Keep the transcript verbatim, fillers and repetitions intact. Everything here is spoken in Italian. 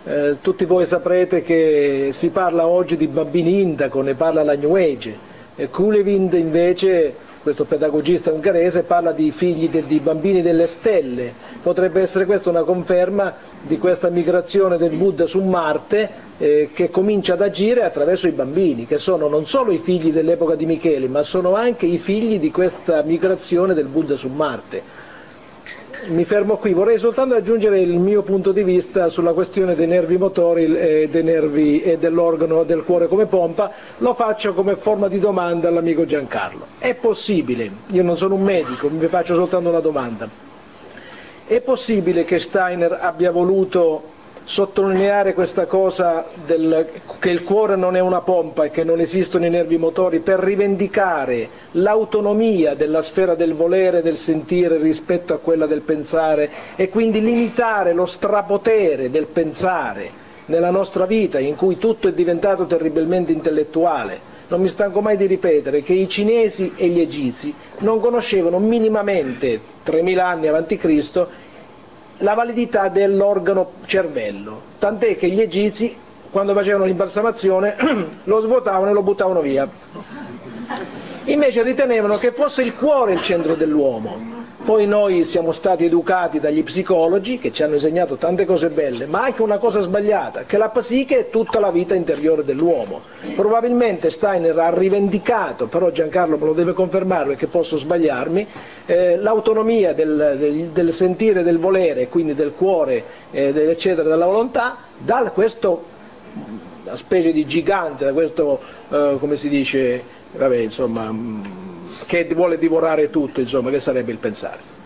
Eh, tutti voi saprete che si parla oggi di bambini indaco, ne parla la New Age. E Kulevind invece, questo pedagogista ungherese, parla di figli de, di bambini delle stelle. Potrebbe essere questa una conferma di questa migrazione del Buddha su Marte eh, che comincia ad agire attraverso i bambini, che sono non solo i figli dell'epoca di Michele, ma sono anche i figli di questa migrazione del Buddha su Marte. Mi fermo qui, vorrei soltanto aggiungere il mio punto di vista sulla questione dei nervi motori e, dei nervi e dell'organo del cuore come pompa. Lo faccio come forma di domanda all'amico Giancarlo. È possibile, io non sono un medico, mi faccio soltanto una domanda, è possibile che Steiner abbia voluto sottolineare questa cosa del, che il cuore non è una pompa e che non esistono i nervi motori per rivendicare l'autonomia della sfera del volere e del sentire rispetto a quella del pensare e quindi limitare lo strapotere del pensare nella nostra vita in cui tutto è diventato terribilmente intellettuale? Non mi stanco mai di ripetere che i cinesi e gli egizi non conoscevano minimamente, tremila anni avanti Cristo, la validità dell'organo cervello, tant'è che gli egizi quando facevano l'imbalsamazione lo svuotavano e lo buttavano via. Invece ritenevano che fosse il cuore il centro dell'uomo. Poi noi siamo stati educati dagli psicologi che ci hanno insegnato tante cose belle, ma anche una cosa sbagliata, che la psiche è tutta la vita interiore dell'uomo. Probabilmente Steiner ha rivendicato, però Giancarlo me lo deve confermare perché posso sbagliarmi, eh, l'autonomia del, del, del sentire, del volere, quindi del cuore, eh, eccetera, della volontà, da questo una specie di gigante, da questo, eh, come si dice, vabbè, insomma, che vuole divorare tutto, insomma, che sarebbe il pensare.